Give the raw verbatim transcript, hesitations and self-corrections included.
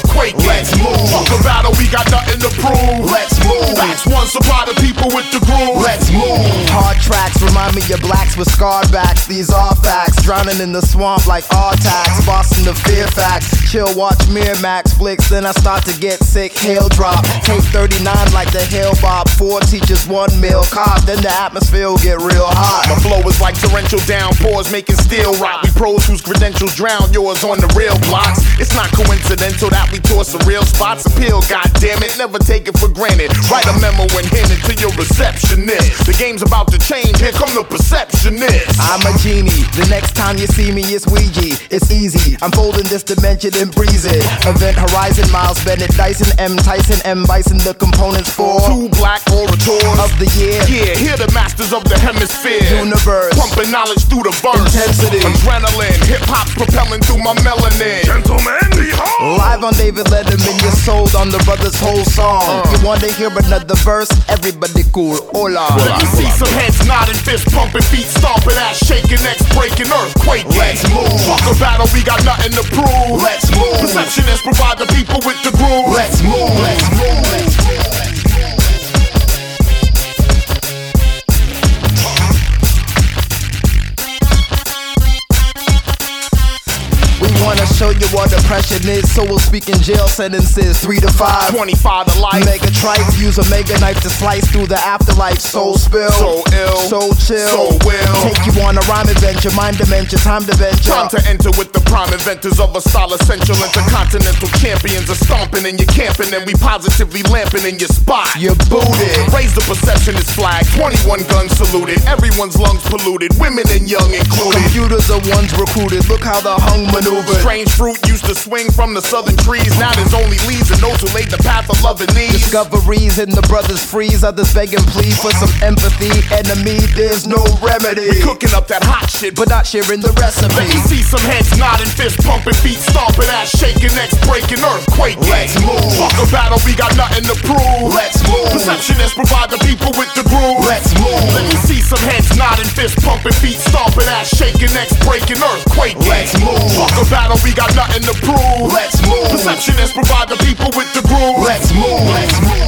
earthquake. Let's move. Fuck a battle, we got nothing to prove. Let's move. Facts one, supply the people with the groove. Let's move. Hard tracks remind me of blacks with scarred backs. These are facts. Drowning in the swamp like R-Tax. Boston the fear facts. Chill, watch Miramax flicks. Then I start to get sick. Hail drop. Take thirty-nine like the Hill Bob. Four teachers, one meal cop. Then the atmosphere will get real hot. My flow is like torrential downpours making steel rock. We pros whose credentials drown yours on the real blocks. It's not coincidental that we tour some real spots. Appeal, goddamn it, never take it for granted. Write a memo and hand it to your receptionist. The game's about to change, here come the perceptionist. I'm a genie, the next time you see me it's Ouija. It's easy, I'm folding this dimension and breeze it. Event Horizon, Miles Bennett, Dyson, M. Tyson, M. Bison, the components for two black orators of the year. Yeah, here the masters of the hemisphere. Universe, pumping knowledge through the verse. Intensity, adrenaline, hip-hop's propelling through my melanin. Gentlemen, behold! Live on David Letterman, you're sold on the brother's whole song. uh. You wanna hear another verse? Everybody cool, hola. Let me see some heads nodding, fists pumping, feet stomping, ass shaking, necks breaking, earthquake. Let's move. Fuck a battle, we got nothing to prove. Let's move. Perceptionists provide the people with the groove. Let's move. Let's move. Let's move. Wanna show you what depression is, so we'll speak in jail sentences, three to five, twenty-five to life. Mega tripe, use a mega knife to slice through the afterlife. Soul spill, so ill, so chill, so will take you on a rhyme adventure, mind dementia, time to venture. Time to enter with the prime inventors of a style essential. Intercontinental champions are stomping and you're camping, and we positively lamping in your spot. You're booted. Raise the perceptionist flag, twenty-one guns saluted, everyone's lungs polluted, women and young included. Computers are ones recruited. Look how the hung maneuver. Strange fruit used to swing from the southern trees. Now there's only leaves and those who laid the path of love and needs. Discoveries in the brothers freeze. Others beg and plead for some empathy. Enemy, there's no remedy. We cooking up that hot shit, but not sharing the recipe. Let me see some heads nodding, fists pumping, feet stomping, ass shaking, necks breaking, earthquake. Let's move. Fuck a battle, we got nothing to prove. Let's move. Perceptionists provide the people with the groove. Let's move. Let me see some heads nodding, fists pumping, feet stomping, ass shaking, necks breaking, earthquake. Let's move. Fuck a battle, we got nothing to prove. Let's move. Perceptionists provide the people with the groove. Let's move. Let's move.